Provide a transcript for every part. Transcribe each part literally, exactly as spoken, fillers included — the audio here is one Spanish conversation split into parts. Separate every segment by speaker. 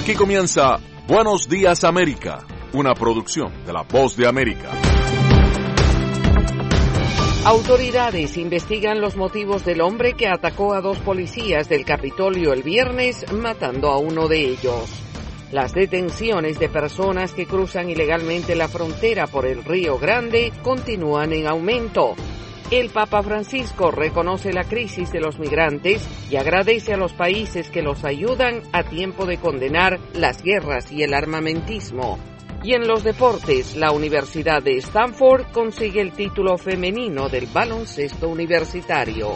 Speaker 1: Aquí comienza Buenos Días América, una producción de La Voz de América.
Speaker 2: Autoridades investigan los motivos del hombre que atacó a dos policías del Capitolio el viernes, matando a uno de ellos. Las detenciones de personas que cruzan ilegalmente la frontera por el Río Grande continúan en aumento. El Papa Francisco reconoce la crisis de los migrantes y agradece a los países que los ayudan a tiempo de condenar las guerras y el armamentismo. Y en los deportes, la Universidad de Stanford consigue el título femenino del baloncesto universitario.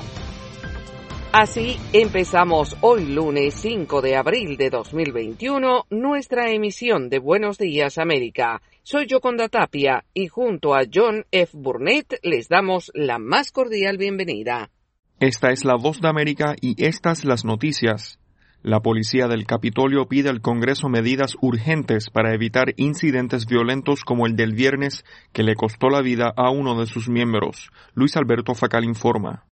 Speaker 2: Así empezamos hoy lunes cinco de abril de dos mil veintiuno nuestra emisión de Buenos Días América. Soy Yoconda Tapia y junto a John F. Burnett les damos la más cordial bienvenida.
Speaker 3: Esta es la Voz de América y estas las noticias. La policía del Capitolio pide al Congreso medidas urgentes para evitar incidentes violentos como el del viernes que le costó la vida a uno de sus miembros. Luis Alberto Facal informa.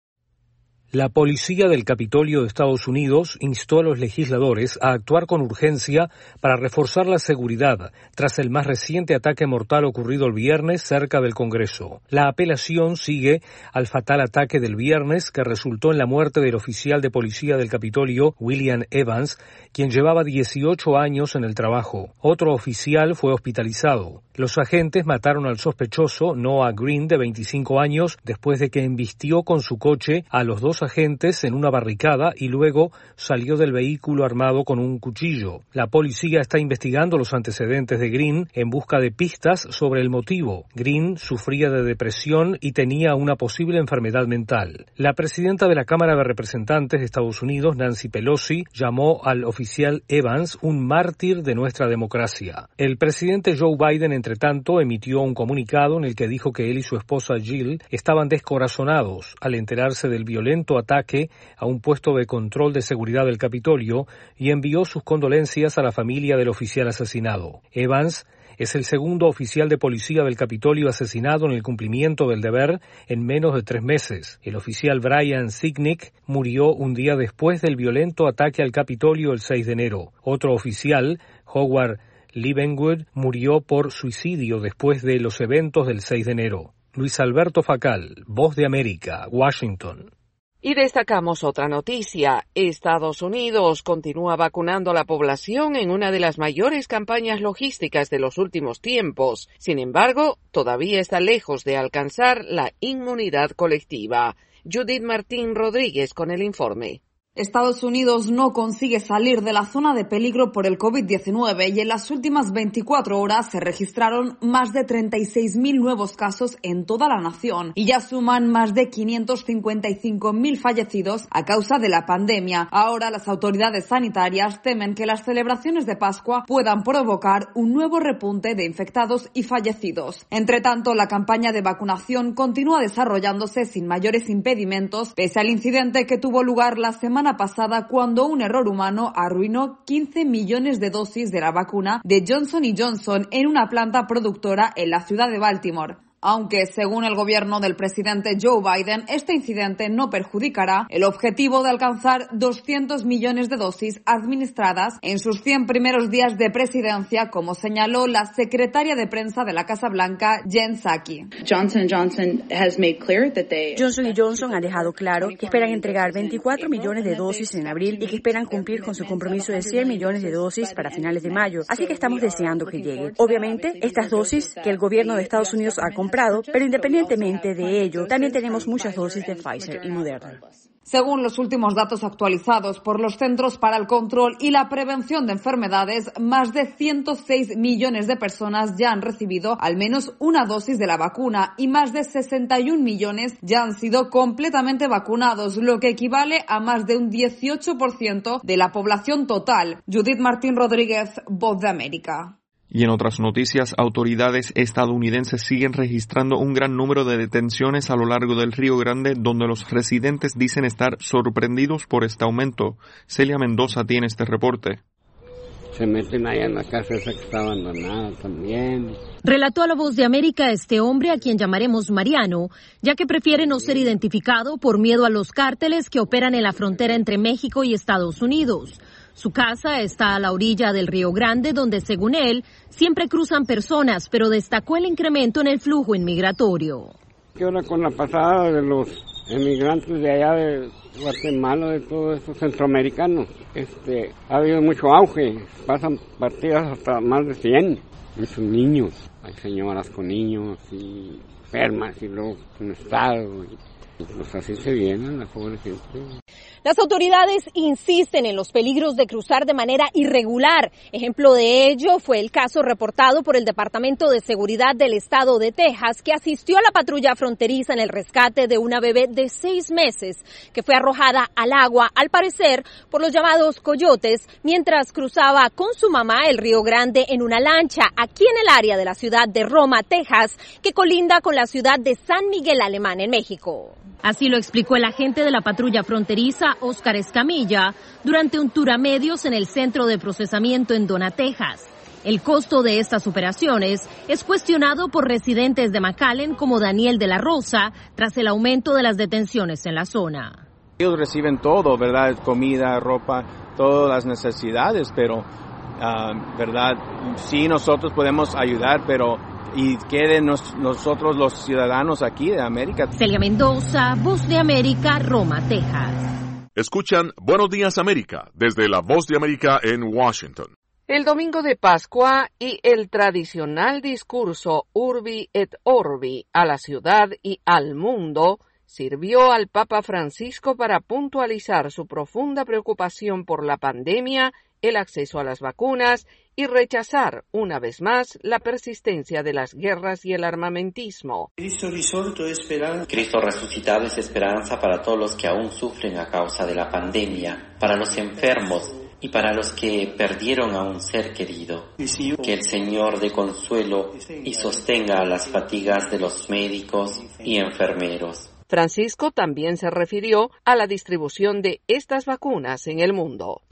Speaker 4: La policía del Capitolio de Estados Unidos instó a los legisladores a actuar con urgencia para reforzar la seguridad tras el más reciente ataque mortal ocurrido el viernes cerca del Congreso. La apelación sigue al fatal ataque del viernes que resultó en la muerte del oficial de policía del Capitolio, William Evans, quien llevaba dieciocho años en el trabajo. Otro oficial fue hospitalizado. Los agentes mataron al sospechoso, Noah Green, de veinticinco años, después de que embistió con su coche a los dos agentes en una barricada y luego salió del vehículo armado con un cuchillo. La policía está investigando los antecedentes de Green en busca de pistas sobre el motivo. Green sufría de depresión y tenía una posible enfermedad mental. La presidenta de la Cámara de Representantes de Estados Unidos, Nancy Pelosi, llamó al oficial Evans un mártir de nuestra democracia. El presidente Joe Biden, entre tanto, emitió un comunicado en el que dijo que él y su esposa Jill estaban descorazonados al enterarse del violento ataque a un puesto de control de seguridad del Capitolio y envió sus condolencias a la familia del oficial asesinado. Evans es el segundo oficial de policía del Capitolio asesinado en el cumplimiento del deber en menos de tres meses. El oficial Brian Sicknick murió un día después del violento ataque al Capitolio el seis de enero. Otro oficial, Howard Leavenwood, murió por suicidio después de los eventos del seis de enero. Luis Alberto Facal, Voz de América, Washington.
Speaker 2: Y destacamos otra noticia. Estados Unidos continúa vacunando a la población en una de las mayores campañas logísticas de los últimos tiempos. Sin embargo, todavía está lejos de alcanzar la inmunidad colectiva. Judith Martín Rodríguez con el informe.
Speaker 5: Estados Unidos no consigue salir de la zona de peligro por el COVID diecinueve y en las últimas veinticuatro horas se registraron más de treinta y seis mil nuevos casos en toda la nación y ya suman más de quinientos cincuenta y cinco mil fallecidos a causa de la pandemia. Ahora las autoridades sanitarias temen que las celebraciones de Pascua puedan provocar un nuevo repunte de infectados y fallecidos. Entre tanto, la campaña de vacunación continúa desarrollándose sin mayores impedimentos, pese al incidente que tuvo lugar la semana pasada cuando un error humano arruinó quince millones de dosis de la vacuna de Johnson y Johnson en una planta productora en la ciudad de Baltimore. Aunque, según el gobierno del presidente Joe Biden, este incidente no perjudicará el objetivo de alcanzar doscientos millones de dosis administradas en sus cien primeros días de presidencia, como señaló la secretaria de prensa de la Casa Blanca, Jen Psaki.
Speaker 6: Johnson Johnson has made clear that they...
Speaker 7: Johnson y Johnson han dejado claro que esperan entregar veinticuatro millones de dosis en abril y que esperan cumplir con su compromiso de cien millones de dosis para finales de mayo. Así que estamos deseando que llegue. Obviamente, estas dosis que el gobierno de Estados Unidos ha comprado comprado, pero independientemente de ello, también tenemos muchas dosis de Pfizer y Moderna.
Speaker 5: Según los últimos datos actualizados por los Centros para el Control y la Prevención de Enfermedades, más de ciento seis millones de personas ya han recibido al menos una dosis de la vacuna y más de sesenta y un millones ya han sido completamente vacunados, lo que equivale a más de un dieciocho por ciento de la población total. Judith Martín Rodríguez, Voz de América.
Speaker 3: Y en otras noticias, autoridades estadounidenses siguen registrando un gran número de detenciones a lo largo del Río Grande, donde los residentes dicen estar sorprendidos por este aumento. Celia Mendoza tiene este reporte.
Speaker 8: Se meten allá en la casa esa que está abandonada también.
Speaker 9: Relató a La Voz de América este hombre, a quien llamaremos Mariano, ya que prefiere no ser identificado por miedo a los cárteles que operan en la frontera entre México y Estados Unidos. Su casa está a la orilla del Río Grande, donde, según él, siempre cruzan personas, pero destacó el incremento en el flujo inmigratorio.
Speaker 8: ¿Qué hora con la pasada de los emigrantes de allá de Guatemala, de todos estos centroamericanos? Este, ha habido mucho auge, pasan partidas hasta más de cien. Muchos niños, hay señoras con niños y enfermas y luego en estado. Y, pues así se vienen la pobre gente.
Speaker 10: Las autoridades insisten en los peligros de cruzar de manera irregular. Ejemplo de ello fue el caso reportado por el Departamento de Seguridad del Estado de Texas, que asistió a la patrulla fronteriza en el rescate de una bebé de seis meses que fue arrojada al agua, al parecer por los llamados coyotes, mientras cruzaba con su mamá el Río Grande en una lancha aquí en el área de la ciudad de Roma, Texas, que colinda con la ciudad de San Miguel Alemán en México.
Speaker 9: Así lo explicó el agente de la patrulla fronteriza, Óscar Escamilla, durante un tour a medios en el centro de procesamiento en Donna, Texas. El costo de estas operaciones es cuestionado por residentes de McAllen como Daniel de la Rosa, tras el aumento de las detenciones en la zona.
Speaker 11: Ellos reciben todo, ¿verdad? Comida, ropa, todas las necesidades, pero, uh, ¿verdad? Sí, nosotros podemos ayudar, pero y queden nos, nosotros los ciudadanos aquí de América.
Speaker 9: Celia Mendoza, Voz de América, Roma, Texas.
Speaker 1: Escuchan Buenos Días América desde la Voz de América en Washington.
Speaker 2: El domingo de Pascua y el tradicional discurso Urbi et Orbi a la ciudad y al mundo sirvió al Papa Francisco para puntualizar su profunda preocupación por la pandemia, el acceso a las vacunas y rechazar, una vez más, la persistencia de las guerras y el armamentismo.
Speaker 12: Cristo resucitado es esperanza para todos los que aún sufren a causa de la pandemia, para los enfermos y para los que perdieron a un ser querido. Que el Señor dé consuelo y sostenga las fatigas de los médicos y enfermeros.
Speaker 2: Francisco también se refirió a la distribución de estas vacunas en el mundo.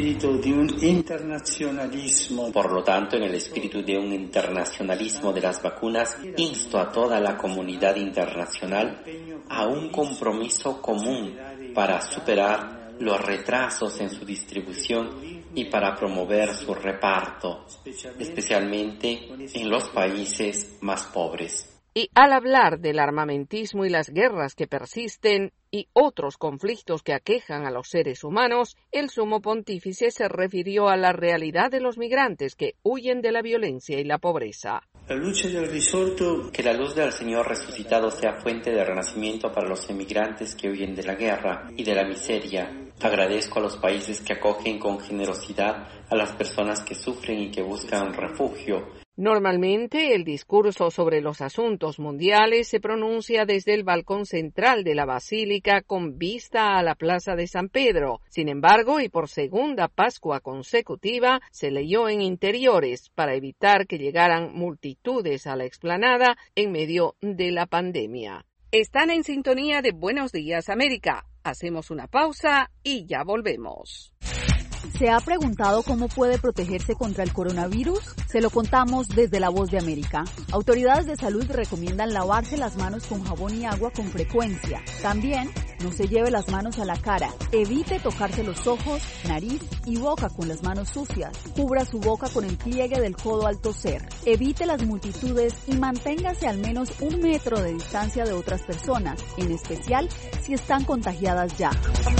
Speaker 12: Por lo tanto, en el espíritu de un internacionalismo de las vacunas, insto a toda la comunidad internacional a un compromiso común para superar los retrasos en su distribución y para promover su reparto, especialmente en los países más pobres.
Speaker 2: Y al hablar del armamentismo y las guerras que persisten y otros conflictos que aquejan a los seres humanos, el sumo pontífice se refirió a la realidad de los migrantes que huyen de la violencia y la pobreza.
Speaker 12: Que la luz del Señor resucitado sea fuente de renacimiento para los emigrantes que huyen de la guerra y de la miseria. Agradezco a los países que acogen con generosidad a las personas que sufren y que buscan refugio.
Speaker 2: Normalmente, el discurso sobre los asuntos mundiales se pronuncia desde el balcón central de la Basílica con vista a la Plaza de San Pedro. Sin embargo, y por segunda Pascua consecutiva, se leyó en interiores para evitar que llegaran multitudes a la explanada en medio de la pandemia. Están en sintonía de Buenos Días América. Hacemos una pausa y ya volvemos.
Speaker 13: ¿Se ha preguntado cómo puede protegerse contra el coronavirus? Se lo contamos desde La Voz de América. Autoridades de salud recomiendan lavarse las manos con jabón y agua con frecuencia. También, no se lleve las manos a la cara. Evite tocarse los ojos, nariz y boca con las manos sucias. Cubra su boca con el pliegue del codo al toser. Evite las multitudes y manténgase al menos un metro de distancia de otras personas, en especial si están contagiadas ya.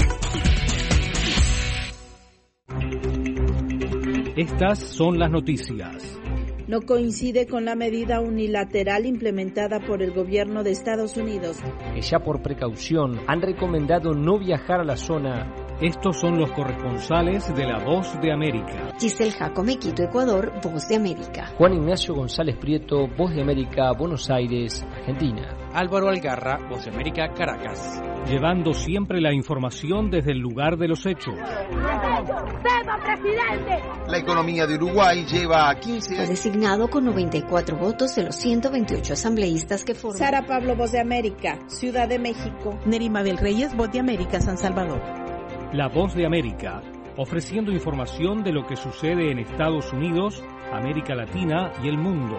Speaker 4: Estas son las noticias.
Speaker 14: No coincide con la medida unilateral implementada por el gobierno de Estados Unidos.
Speaker 15: Que ya por precaución han recomendado no viajar a la zona.
Speaker 4: Estos son los corresponsales de La Voz de América.
Speaker 16: Giselle Jacome, Quito, Ecuador, Voz de América.
Speaker 15: Juan Ignacio González Prieto, Voz de América, Buenos Aires, Argentina.
Speaker 17: Álvaro Algarra, Voz de América, Caracas.
Speaker 4: Llevando siempre la información desde el lugar de los hechos.
Speaker 18: La economía de Uruguay lleva quince años.
Speaker 16: Fue designado con noventa y cuatro votos de los ciento veintiocho asambleístas que forman.
Speaker 14: Sara Pablo, Voz de América, Ciudad de México.
Speaker 19: Nerima Bel Reyes, Voz de América, San Salvador.
Speaker 4: La Voz de América, ofreciendo información de lo que sucede en Estados Unidos, América Latina y el mundo.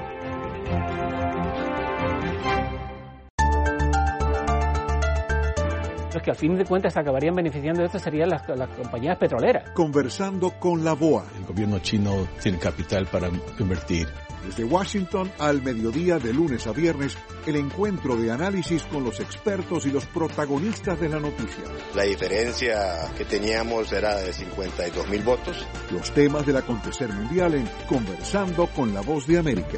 Speaker 20: Los que al fin de cuentas acabarían beneficiando de esto serían las, las compañías petroleras.
Speaker 21: Conversando con la B O A.
Speaker 22: El gobierno chino tiene capital para invertir.
Speaker 21: Desde Washington al mediodía de lunes a viernes, el encuentro de análisis con los expertos y los protagonistas de la noticia.
Speaker 23: La diferencia que teníamos era de cincuenta y dos mil votos.
Speaker 21: Los temas del acontecer mundial en Conversando con la Voz de América.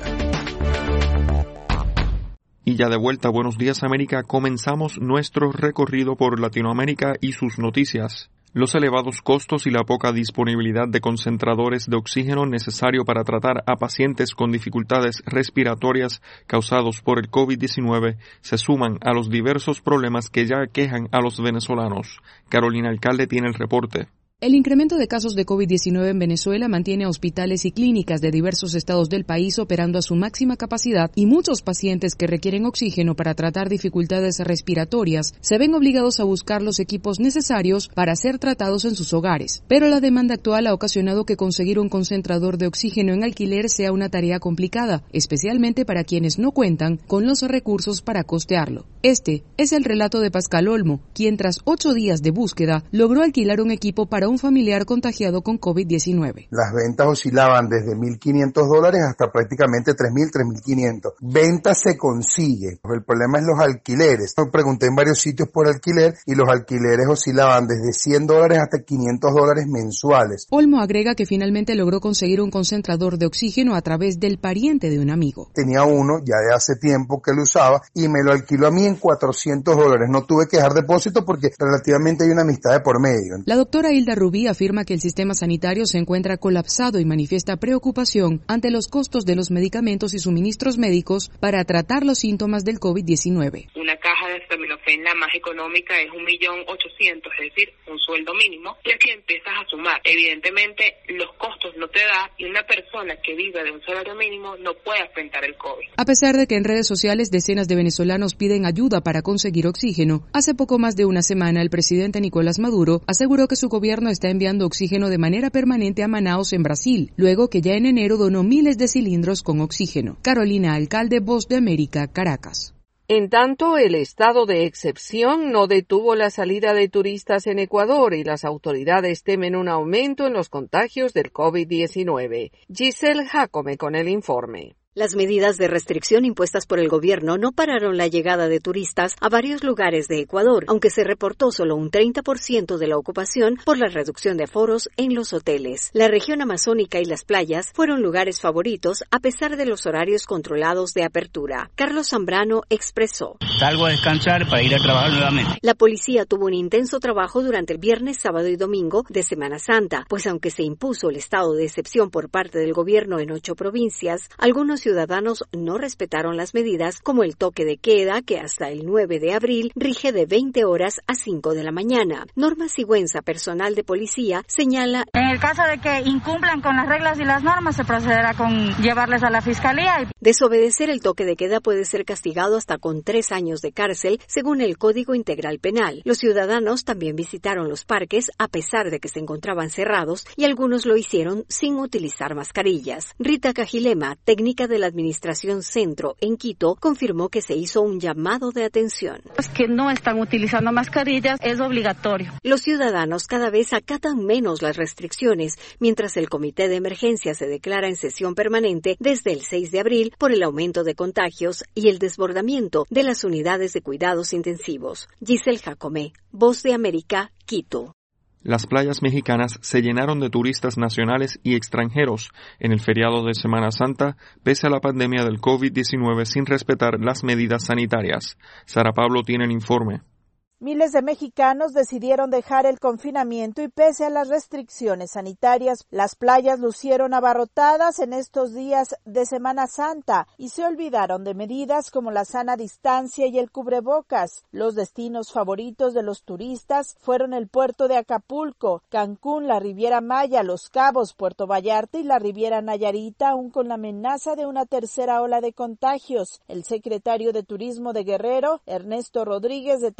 Speaker 3: Y ya de vuelta, buenos días América, comenzamos nuestro recorrido por Latinoamérica y sus noticias. Los elevados costos y la poca disponibilidad de concentradores de oxígeno necesario para tratar a pacientes con dificultades respiratorias causados por el COVID diecinueve se suman a los diversos problemas que ya aquejan a los venezolanos. Carolina Alcalde tiene el reporte.
Speaker 24: El incremento de casos de COVID diecinueve en Venezuela mantiene a hospitales y clínicas de diversos estados del país operando a su máxima capacidad y muchos pacientes que requieren oxígeno para tratar dificultades respiratorias se ven obligados a buscar los equipos necesarios para ser tratados en sus hogares. Pero la demanda actual ha ocasionado que conseguir un concentrador de oxígeno en alquiler sea una tarea complicada, especialmente para quienes no cuentan con los recursos para costearlo. Este es el relato de Pascal Olmo, quien tras ocho días de búsqueda logró alquilar un equipo para un familiar contagiado con COVID diecinueve.
Speaker 25: Las ventas oscilaban desde mil quinientos dólares hasta prácticamente tres mil, tres mil quinientos. Venta se consigue. El problema es los alquileres. Me pregunté en varios sitios por alquiler y los alquileres oscilaban desde cien dólares hasta quinientos dólares mensuales.
Speaker 24: Olmo agrega que finalmente logró conseguir un concentrador de oxígeno a través del pariente de un amigo.
Speaker 25: Tenía uno ya de hace tiempo que lo usaba y me lo alquiló a mí en cuatrocientos dólares. No tuve que dejar depósito porque relativamente hay una amistad de por medio.
Speaker 24: La doctora Hilda Rubí afirma que el sistema sanitario se encuentra colapsado y manifiesta preocupación ante los costos de los medicamentos y suministros médicos para tratar los síntomas del COVID diecinueve.
Speaker 26: Una caja de acetaminofén, la más económica, es un millón ochocientos, es decir, un sueldo mínimo, y aquí empiezas a sumar. Evidentemente, los costos no te da y una persona que vive de un salario mínimo no puede afrontar el COVID.
Speaker 24: A pesar de que en redes sociales decenas de venezolanos piden ayuda para conseguir oxígeno, hace poco más de una semana el presidente Nicolás Maduro aseguró que su gobierno está enviando oxígeno de manera permanente a Manaos en Brasil, luego que ya en enero donó miles de cilindros con oxígeno. Carolina Alcalde, Voz de América, Caracas.
Speaker 2: En tanto, el estado de excepción no detuvo la salida de turistas en Ecuador y las autoridades temen un aumento en los contagios del COVID diecinueve. Giselle Jacome con el informe.
Speaker 27: Las medidas de restricción impuestas por el gobierno no pararon la llegada de turistas a varios lugares de Ecuador, aunque se reportó solo un treinta por ciento de la ocupación por la reducción de aforos en los hoteles. La región amazónica y las playas fueron lugares favoritos a pesar de los horarios controlados de apertura. Carlos Zambrano expresó:
Speaker 28: Salgo a descansar para ir a trabajar nuevamente.
Speaker 27: La policía tuvo un intenso trabajo durante el viernes, sábado y domingo de Semana Santa, pues aunque se impuso el estado de excepción por parte del gobierno en ocho provincias, algunos ciudadanos no respetaron las medidas como el toque de queda que hasta el nueve de abril rige de veinte horas a cinco de la mañana. Norma Sigüenza, personal de policía, señala:
Speaker 29: en el caso de que incumplan con las reglas y las normas se procederá con llevarles a la fiscalía.
Speaker 27: Desobedecer el toque de queda puede ser castigado hasta con tres años de cárcel según el Código Integral Penal. Los ciudadanos también visitaron los parques a pesar de que se encontraban cerrados y algunos lo hicieron sin utilizar mascarillas. Rita Cajilema, técnica de la Administración Centro en Quito, confirmó que se hizo un llamado de atención.
Speaker 29: Los que no están utilizando mascarillas es obligatorio.
Speaker 27: Los ciudadanos cada vez acatan menos las restricciones, mientras el Comité de Emergencia se declara en sesión permanente desde el seis de abril por el aumento de contagios y el desbordamiento de las unidades de cuidados intensivos. Giselle Jacome, Voz de América, Quito.
Speaker 3: Las playas mexicanas se llenaron de turistas nacionales y extranjeros en el feriado de Semana Santa, pese a la pandemia del COVID diecinueve sin respetar las medidas sanitarias. Sara Pablo tiene el informe.
Speaker 14: Miles de mexicanos decidieron dejar el confinamiento y pese a las restricciones sanitarias, las playas lucieron abarrotadas en estos días de Semana Santa y se olvidaron de medidas como la sana distancia y el cubrebocas. Los destinos favoritos de los turistas fueron el puerto de Acapulco, Cancún, la Riviera Maya, Los Cabos, Puerto Vallarta y la Riviera Nayarita, aún con la amenaza de una tercera ola de contagios. El secretario de Turismo de Guerrero, Ernesto Rodríguez, detalló que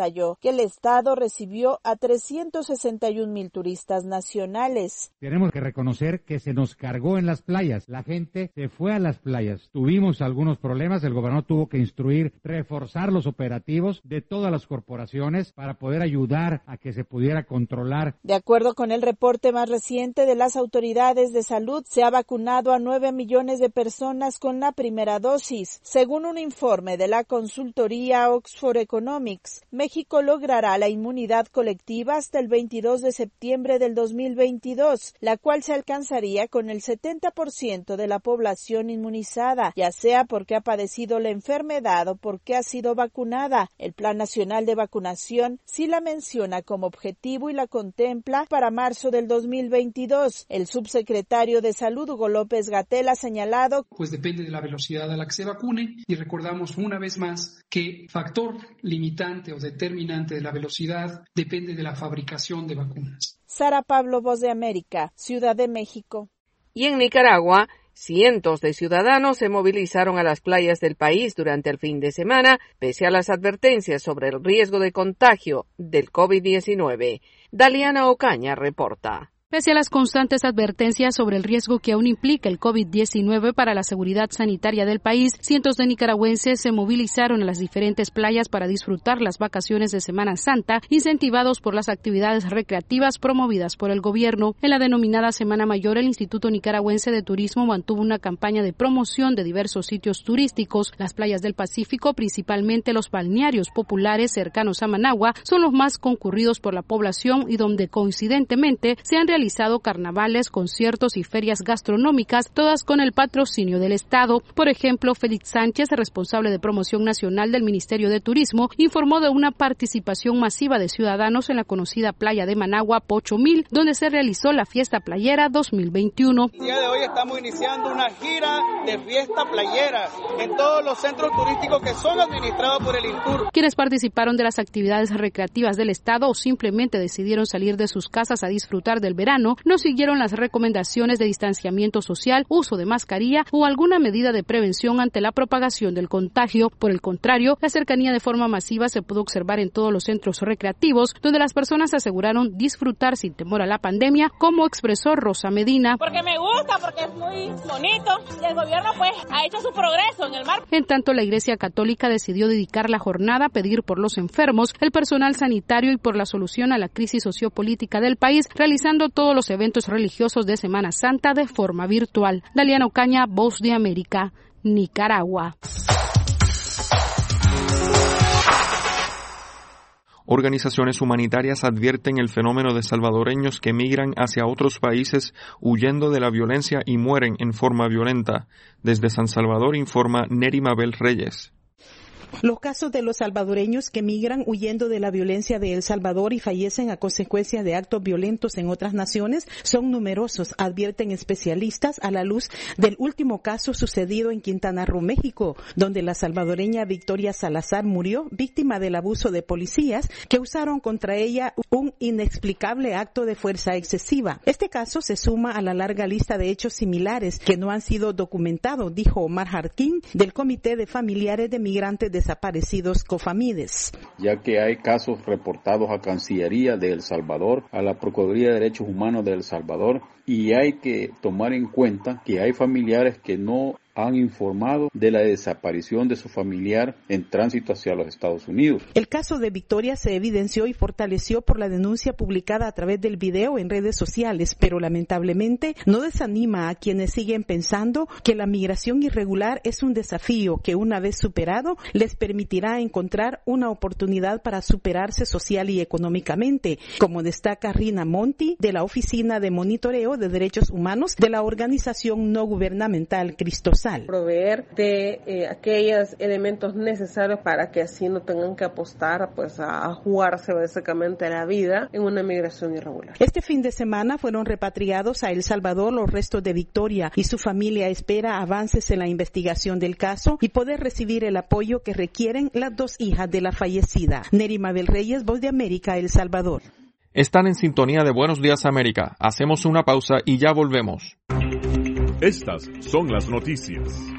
Speaker 14: el estado recibió a trescientos sesenta y un mil turistas nacionales.
Speaker 1: Tenemos que reconocer que se nos cargó en las playas. La gente se fue a las playas. Tuvimos algunos problemas. El gobernador tuvo que instruir, reforzar los operativos de todas las corporaciones para poder ayudar a que se pudiera controlar.
Speaker 14: De acuerdo con el reporte más reciente de las autoridades de salud, se ha vacunado a nueve millones de personas con la primera dosis. Según un informe de la consultoría Oxford Economics, México logrará la inmunidad colectiva hasta el veintidós de septiembre del dos mil veintidós, la cual se alcanzaría con el setenta por ciento de la población inmunizada, ya sea porque ha padecido la enfermedad o porque ha sido vacunada. El Plan Nacional de Vacunación sí la menciona como objetivo y la contempla para marzo del dos mil veintidós. El subsecretario de Salud, Hugo López-Gatell, ha señalado:
Speaker 5: Pues depende de la velocidad a la que se vacune, y recordamos una vez más que factor limitante o determinante de la velocidad depende de la fabricación de vacunas.
Speaker 14: Sara Pablo, Voz de América, Ciudad de México.
Speaker 2: Y en Nicaragua, cientos de ciudadanos se movilizaron a las playas del país durante el fin de semana, pese a las advertencias sobre el riesgo de contagio del COVID diecinueve. Daliana Ocaña reporta.
Speaker 6: Pese a las constantes advertencias sobre el riesgo que aún implica el COVID diecinueve para la seguridad sanitaria del país, cientos de nicaragüenses se movilizaron a las diferentes playas para disfrutar las vacaciones de Semana Santa, incentivados por las actividades recreativas promovidas por el gobierno. En la denominada Semana Mayor, el Instituto Nicaragüense de Turismo mantuvo una campaña de promoción de diversos sitios turísticos. Las playas del Pacífico, principalmente los balnearios populares cercanos a Managua, son los más concurridos por la población y donde coincidentemente se han realizado realizado carnavales, conciertos y ferias gastronómicas, todas con el patrocinio del Estado. Por ejemplo, Félix Sánchez, responsable de promoción nacional del Ministerio de Turismo, informó de una participación masiva de ciudadanos en la conocida playa de Managua, Pocho Mil, donde se realizó la Fiesta Playera dos mil veintiuno.
Speaker 7: El día de hoy estamos iniciando una gira de fiesta playera en todos los centros turísticos que son administrados por el INTUR.
Speaker 6: Quienes participaron de las actividades recreativas del Estado o simplemente decidieron salir de sus casas a disfrutar del verano, no siguieron las recomendaciones de distanciamiento social, uso de mascarilla o alguna medida de prevención ante la propagación del contagio. Por el contrario, la cercanía de forma masiva se pudo observar en todos los centros recreativos, donde las personas aseguraron disfrutar sin temor a la pandemia, como expresó Rosa Medina.
Speaker 8: Porque me gusta, porque es muy bonito y el gobierno pues ha hecho su progreso en el mar.
Speaker 6: En tanto, la Iglesia Católica decidió dedicar la jornada a pedir por los enfermos, el personal sanitario y por la solución a la crisis sociopolítica del país, realizando todos los eventos religiosos de Semana Santa de forma virtual. Daliana Ocaña, Voz de América, Nicaragua.
Speaker 3: Organizaciones humanitarias advierten el fenómeno de salvadoreños que migran hacia otros países huyendo de la violencia y mueren en forma violenta. Desde San Salvador informa Neri Mabel Reyes.
Speaker 19: Los casos de los salvadoreños que migran huyendo de la violencia de El Salvador y fallecen a consecuencia de actos violentos en otras naciones son numerosos, advierten especialistas a la luz del último caso sucedido en Quintana Roo, México, donde la salvadoreña Victoria Salazar murió víctima del abuso de policías que usaron contra ella un inexplicable acto de fuerza excesiva. Este caso se suma a la larga lista de hechos similares que no han sido documentados, dijo Omar Jarquín, del Comité de Familiares de Migrantes de Desaparecidos COFAMIDES.
Speaker 9: Ya que hay casos reportados a Cancillería de El Salvador, a la Procuraduría de Derechos Humanos de El Salvador, y hay que tomar en cuenta que hay familiares que no han informado de la desaparición de su familiar en tránsito hacia los Estados Unidos.
Speaker 19: El caso de Victoria se evidenció y fortaleció por la denuncia publicada a través del video en redes sociales, pero lamentablemente no desanima a quienes siguen pensando que la migración irregular es un desafío que una vez superado les permitirá encontrar una oportunidad para superarse social y económicamente, como destaca Rina Monti de la Oficina de Monitoreo de Derechos Humanos de la organización no gubernamental Cristosal.
Speaker 10: Proveer de eh, aquellos elementos necesarios para que así no tengan que apostar pues a, a jugarse básicamente la vida en una migración irregular.
Speaker 19: Este fin de semana fueron repatriados a El Salvador los restos de Victoria y su familia espera avances en la investigación del caso y poder recibir el apoyo que requieren las dos hijas de la fallecida. Neri Mabel Reyes, Voz de América, El Salvador.
Speaker 3: Están en sintonía de Buenos Días América. Hacemos una pausa y ya volvemos.
Speaker 11: Estas son las noticias.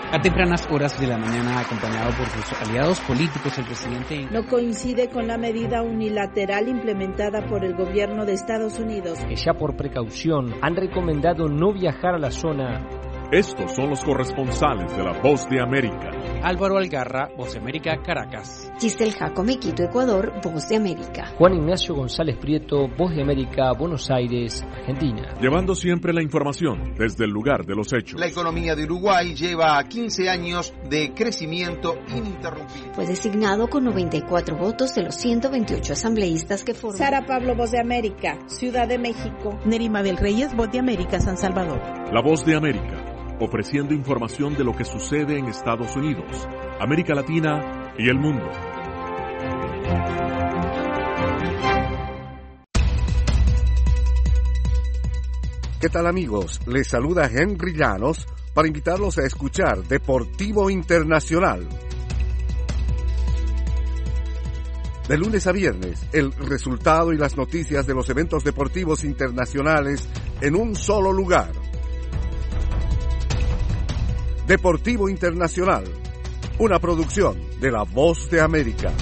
Speaker 4: A tempranas horas de la mañana, acompañado por sus aliados políticos, el presidente
Speaker 14: no coincide con la medida unilateral implementada por el gobierno de Estados Unidos,
Speaker 11: que ya por precaución han recomendado no viajar a la zona.
Speaker 12: Estos son los corresponsales de La Voz de América.
Speaker 4: Álvaro Algarra, Voz de América, Caracas.
Speaker 27: Giselle Jacome, Quito, Ecuador, Voz de América.
Speaker 11: Juan Ignacio González Prieto, Voz de América, Buenos Aires, Argentina.
Speaker 12: Llevando siempre la información desde el lugar de los hechos.
Speaker 13: La economía de Uruguay lleva quince años de crecimiento ininterrumpido.
Speaker 27: Fue designado con noventa y cuatro votos de los ciento veintiocho asambleístas que forman.
Speaker 14: Sara Pablo, Voz de América, Ciudad de México.
Speaker 19: Nerima del Reyes, Voz de América, San Salvador.
Speaker 12: La Voz de América, ofreciendo información de lo que sucede en Estados Unidos, América Latina y el mundo.
Speaker 15: ¿Qué tal, amigos? Les saluda Henry Llanos para invitarlos a escuchar Deportivo Internacional. De lunes a viernes, el resultado y las noticias de los eventos deportivos internacionales en un solo lugar. Deportivo Internacional, una producción de La Voz de América.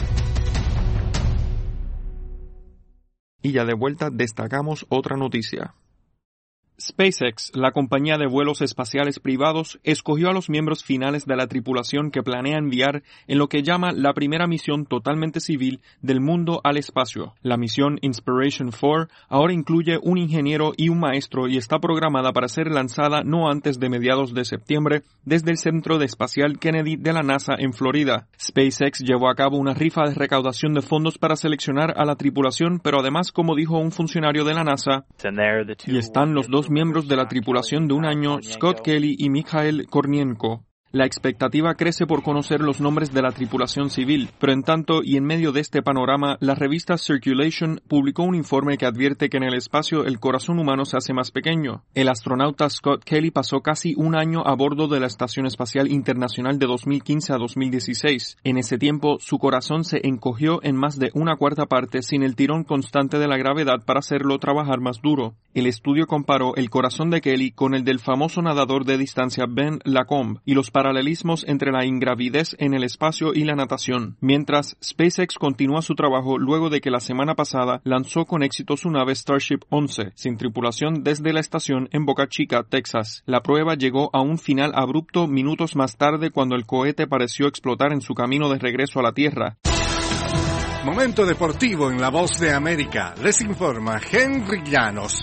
Speaker 3: Y ya de vuelta destacamos otra noticia. SpaceX, la compañía de vuelos espaciales privados, escogió a los miembros finales de la tripulación que planea enviar en lo que llama la primera misión totalmente civil del mundo al espacio. La misión Inspiration cuatro ahora incluye un ingeniero y un maestro y está programada para ser lanzada no antes de mediados de septiembre desde el Centro de Espacial Kennedy de la NASA en Florida. SpaceX llevó a cabo una rifa de recaudación de fondos para seleccionar a la tripulación, pero además, como dijo un funcionario de la NASA, y están los dos miembros de la tripulación de un año, Scott Kelly y Mikhail Kornienko. La expectativa crece por conocer los nombres de la tripulación civil, pero en tanto y en medio de este panorama, la revista Circulation publicó un informe que advierte que en el espacio el corazón humano se hace más pequeño. El astronauta Scott Kelly pasó casi un año a bordo de la Estación Espacial Internacional de dos mil quince a dos mil dieciséis. En ese tiempo, su corazón se encogió en más de una cuarta parte sin el tirón constante de la gravedad para hacerlo trabajar más duro. El estudio comparó el corazón de Kelly con el del famoso nadador de distancia Ben Lacombe y los paralelismos entre la ingravidez en el espacio y la natación, mientras SpaceX continúa su trabajo luego de que la semana pasada lanzó con éxito su nave Starship once, sin tripulación desde la estación en Boca Chica, Texas. La prueba llegó a un final abrupto minutos más tarde cuando el cohete pareció explotar en su camino de regreso a la Tierra.
Speaker 15: Momento deportivo en La Voz de América. Les informa Henry Llanos.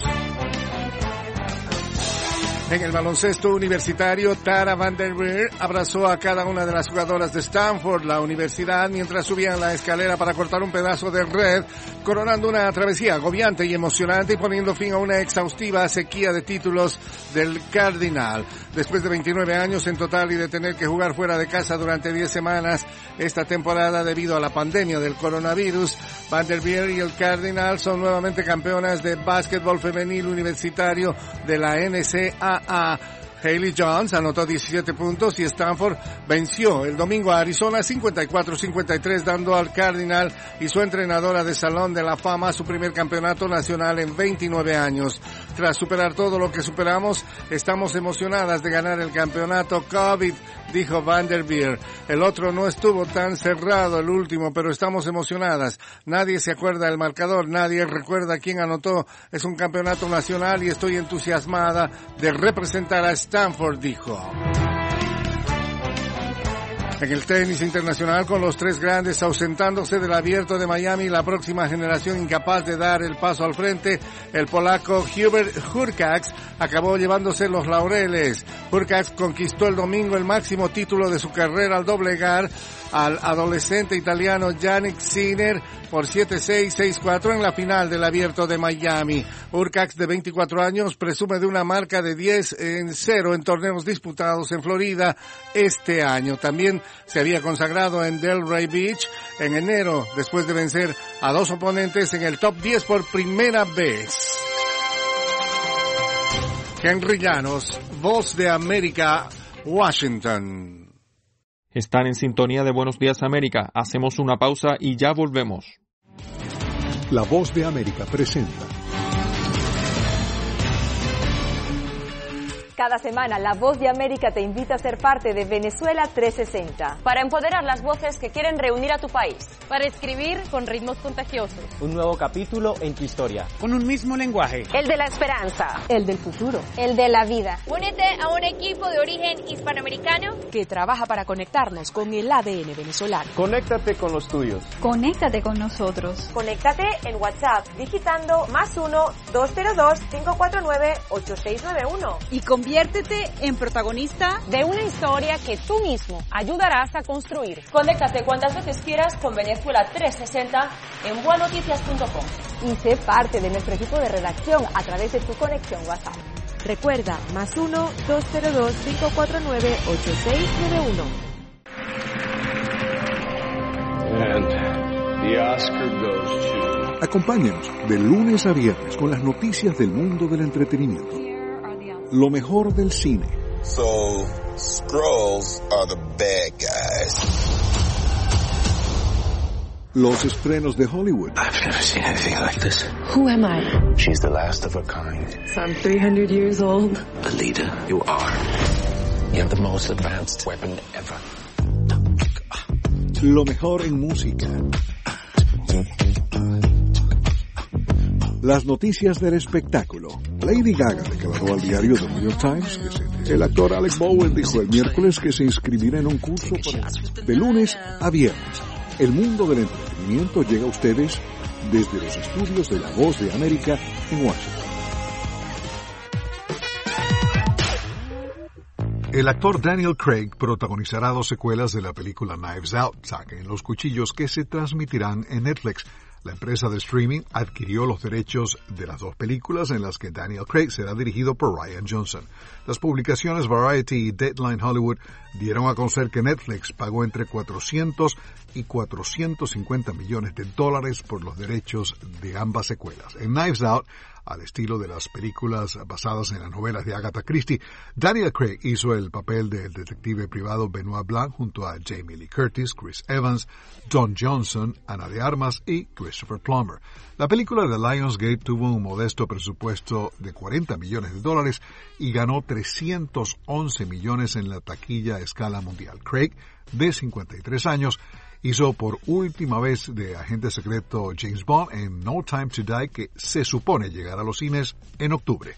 Speaker 15: En el baloncesto universitario, Tara VanDerveer abrazó a cada una de las jugadoras de Stanford, la universidad, mientras subían la escalera para cortar un pedazo de red, coronando una travesía agobiante y emocionante y poniendo fin a una exhaustiva sequía de títulos del Cardinal. Después de veintinueve años en total y de tener que jugar fuera de casa durante diez semanas esta temporada debido a la pandemia del coronavirus, VanDerveer y el Cardinal son nuevamente campeonas de básquetbol femenil universitario de la N C A A. Haley Jones anotó diecisiete puntos y Stanford venció el domingo a Arizona cincuenta y cuatro a cincuenta y tres, dando al Cardinal y su entrenadora de Salón de la Fama su primer campeonato nacional en veintinueve años. Tras superar todo lo que superamos, estamos emocionadas de ganar el campeonato COVID, dijo VanDerveer. El otro no estuvo tan cerrado, el último, pero estamos emocionadas. Nadie se acuerda del marcador, nadie recuerda quién anotó. Es un campeonato nacional y estoy entusiasmada de representar a Stanford, dijo. En el tenis internacional, con los tres grandes ausentándose del Abierto de Miami, la próxima generación incapaz de dar el paso al frente, el polaco Hubert Hurkacz acabó llevándose los laureles. Hurkacz conquistó el domingo el máximo título de su carrera al doblegar al adolescente italiano Jannik Sinner por siete seis, seis cuatro en la final del Abierto de Miami. Hurkacz, de veinticuatro años, presume de una marca de diez en cero en torneos disputados en Florida este año. También se había consagrado en Delray Beach en enero, después de vencer a dos oponentes en el top diez por primera vez. Henry Llanos, Voz de América, Washington.
Speaker 3: Están en sintonía de Buenos Días América. Hacemos una pausa y ya volvemos.
Speaker 21: La Voz de América presenta
Speaker 16: Cada semana, La Voz de América te invita a ser parte de Venezuela trescientos sesenta.
Speaker 17: Para empoderar las voces que quieren reunir a tu país.
Speaker 16: Para escribir con ritmos contagiosos.
Speaker 18: Un nuevo capítulo en tu historia.
Speaker 20: Con un mismo lenguaje.
Speaker 17: El de la esperanza.
Speaker 16: El del futuro.
Speaker 17: El de la vida.
Speaker 16: Únete a un equipo de origen hispanoamericano
Speaker 17: que trabaja para conectarnos con el A D N venezolano.
Speaker 18: Conéctate con los tuyos.
Speaker 16: Conéctate con nosotros.
Speaker 17: Conéctate en WhatsApp digitando más uno dos cero dos cinco cuatro nueve ocho seis nueve uno.
Speaker 16: Y conviértete en protagonista
Speaker 17: de una historia que tú mismo ayudarás a construir. Conéctate cuantas veces quieras con Venezuela trescientos sesenta en bua noticias punto com.
Speaker 16: Y sé parte de nuestro equipo de redacción a través de tu conexión WhatsApp.
Speaker 17: Recuerda, más uno dos cero dos cinco cuatro nueve ocho seis nueve uno.
Speaker 22: And the Oscar goes to...
Speaker 21: Acompáñenos de lunes a viernes con las noticias del mundo del entretenimiento. Lo mejor del cine.
Speaker 23: So, Skrulls are the bad guys.
Speaker 21: Los estrenos de Hollywood.
Speaker 23: I've never seen anything like this.
Speaker 17: Who am I?
Speaker 23: She's the last of her kind.
Speaker 17: So I'm three hundred years old.
Speaker 23: The leader you are. You have the most advanced weapon ever.
Speaker 21: Lo mejor en música. Las noticias del espectáculo. Lady Gaga declaró al diario The New York Times que se... El actor Alec Bowen dijo el miércoles que se inscribirá en un curso para... de lunes a viernes. El mundo del entretenimiento llega a ustedes desde los estudios de La Voz de América en Washington.
Speaker 24: El actor Daniel Craig protagonizará dos secuelas de la película Knives Out, Saquen los cuchillos, que se transmitirán en Netflix. La empresa de streaming adquirió los derechos de las dos películas en las que Daniel Craig será dirigido por Rian Johnson. Las publicaciones Variety y Deadline Hollywood dieron a conocer que Netflix pagó entre cuatrocientos y cuatrocientos cincuenta millones de dólares por los derechos de ambas secuelas. En Knives Out, al estilo de las películas basadas en las novelas de Agatha Christie, Daniel Craig hizo el papel del detective privado Benoit Blanc junto a Jamie Lee Curtis, Chris Evans, Don Johnson, Ana de Armas y Christopher Plummer. La película de Lionsgate tuvo un modesto presupuesto de cuarenta millones de dólares y ganó trescientos once millones en la taquilla a escala mundial. Craig, de cincuenta y tres años, hizo por última vez de agente secreto James Bond en No Time to Die, que se supone llegará a los cines en octubre.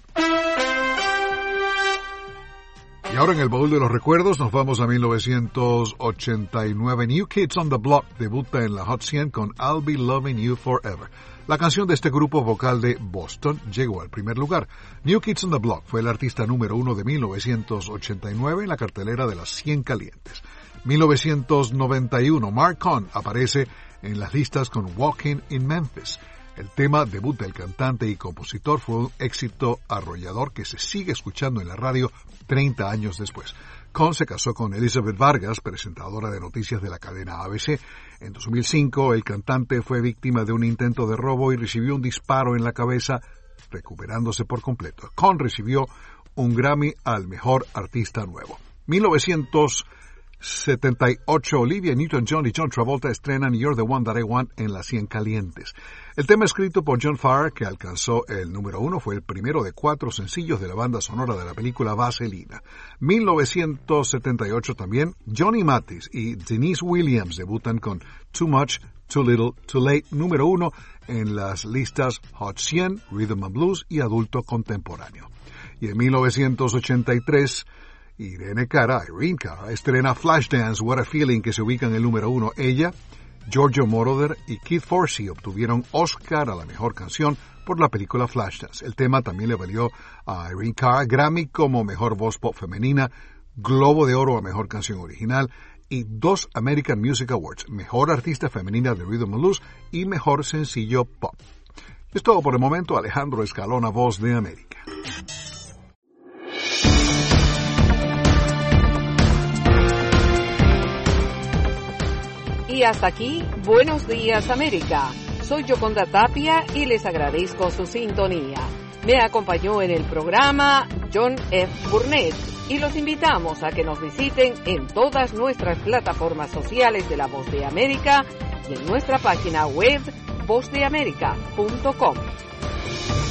Speaker 24: Y ahora en el baúl de los recuerdos nos vamos a mil novecientos ochenta y nueve. New Kids on the Block debuta en la Hot cien con I'll Be Loving You Forever. La canción de este grupo vocal de Boston llegó al primer lugar. New Kids on the Block fue el artista número uno de mil novecientos ochenta y nueve en la cartelera de las cien calientes. mil novecientos noventa y uno, Mark Cohn aparece en las listas con Walking in Memphis. El tema debut del cantante y compositor fue un éxito arrollador que se sigue escuchando en la radio treinta años después. Cohn se casó con Elizabeth Vargas, presentadora de noticias de la cadena A B C. En dos mil cinco, el cantante fue víctima de un intento de robo y recibió un disparo en la cabeza, recuperándose por completo. Cohn recibió un Grammy al mejor artista nuevo. mil novecientos setenta y ocho, Olivia Newton-John y John Travolta estrenan You're the One That I Want en las cien calientes. El tema escrito por John Farrar, que alcanzó el número uno, fue el primero de cuatro sencillos de la banda sonora de la película Vaselina. mil novecientos setenta y ocho también, Johnny Mathis y Denise Williams debutan con Too Much, Too Little, Too Late, número uno en las listas Hot cien, Rhythm and Blues y Adulto Contemporáneo. Y en mil novecientos ochenta y tres, Irene Cara, Irene Cara, estrena Flashdance, What a Feeling, que se ubica en el número uno. Ella, Giorgio Moroder y Keith Forsey obtuvieron Oscar a la mejor canción por la película Flashdance. El tema también le valió a Irene Cara Grammy como mejor voz pop femenina, Globo de Oro a mejor canción original y dos American Music Awards, mejor artista femenina de Rhythm and Blues y mejor sencillo pop. Es todo por el momento. Alejandro Escalona, Voz de América.
Speaker 2: Y hasta aquí, Buenos Días América. Soy Yoconda Tapia y les agradezco su sintonía. Me acompañó en el programa John F. Burnett y los invitamos a que nos visiten en todas nuestras plataformas sociales de La Voz de América y en nuestra página web voz de américa punto com.